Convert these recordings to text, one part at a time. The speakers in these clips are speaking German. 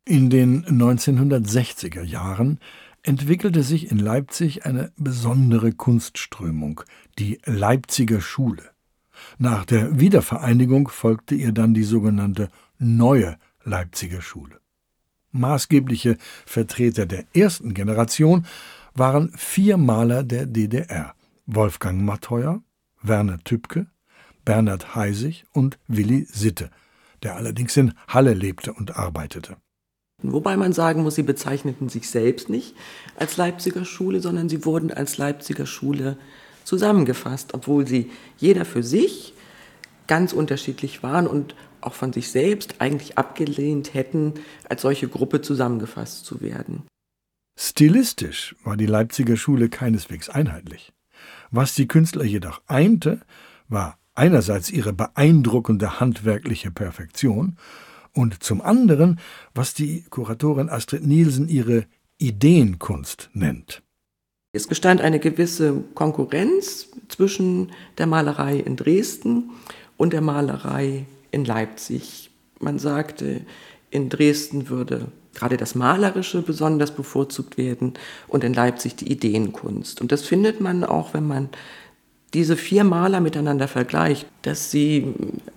In den 1960er Jahren entwickelte sich in Leipzig eine besondere Kunstströmung, die Leipziger Schule. Nach der Wiedervereinigung folgte ihr dann die sogenannte Neue Leipziger Schule. Maßgebliche Vertreter der ersten Generation waren 4 Maler der DDR: Wolfgang Mattheuer, Werner Tübke, Bernhard Heisig und Willi Sitte, der allerdings in Halle lebte und arbeitete. Wobei man sagen muss, sie bezeichneten sich selbst nicht als Leipziger Schule, sondern sie wurden als Leipziger Schule zusammengefasst, obwohl sie jeder für sich ganz unterschiedlich waren und auch von sich selbst eigentlich abgelehnt hätten, als solche Gruppe zusammengefasst zu werden. Stilistisch war die Leipziger Schule keineswegs einheitlich. Was die Künstler jedoch einte, war einerseits ihre beeindruckende handwerkliche Perfektion und zum anderen, was die Kuratorin Astrid Nielsen ihre Ideenkunst nennt. Es bestand eine gewisse Konkurrenz zwischen der Malerei in Dresden und der Malerei in Leipzig. Man sagte, in Dresden würde gerade das Malerische besonders bevorzugt werden und in Leipzig die Ideenkunst. Und das findet man auch, wenn man diese 4 Maler miteinander vergleicht, dass sie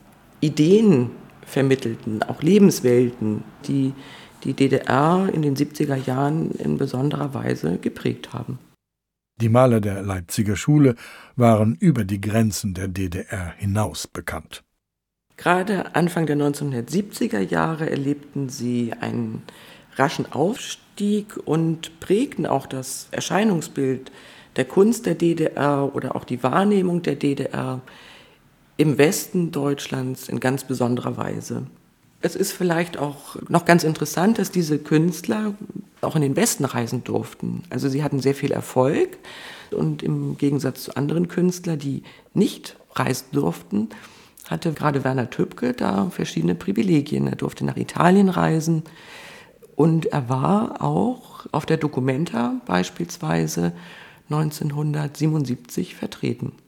Ideen vermittelten, auch Lebenswelten, die die DDR in den 70er Jahren in besonderer Weise geprägt haben. Die Maler der Leipziger Schule waren über die Grenzen der DDR hinaus bekannt. Gerade Anfang der 1970er Jahre erlebten sie einen raschen Aufstieg und prägten auch das Erscheinungsbild der Kunst der DDR oder auch die Wahrnehmung der DDR im Westen Deutschlands in ganz besonderer Weise. Es ist vielleicht auch noch ganz interessant, dass diese Künstler auch in den Westen reisen durften. Also sie hatten sehr viel Erfolg und im Gegensatz zu anderen Künstlern, die nicht reisen durften, hatte gerade Werner Tübke da verschiedene Privilegien. Er durfte nach Italien reisen und er war auch auf der Documenta beispielsweise 1977 vertreten.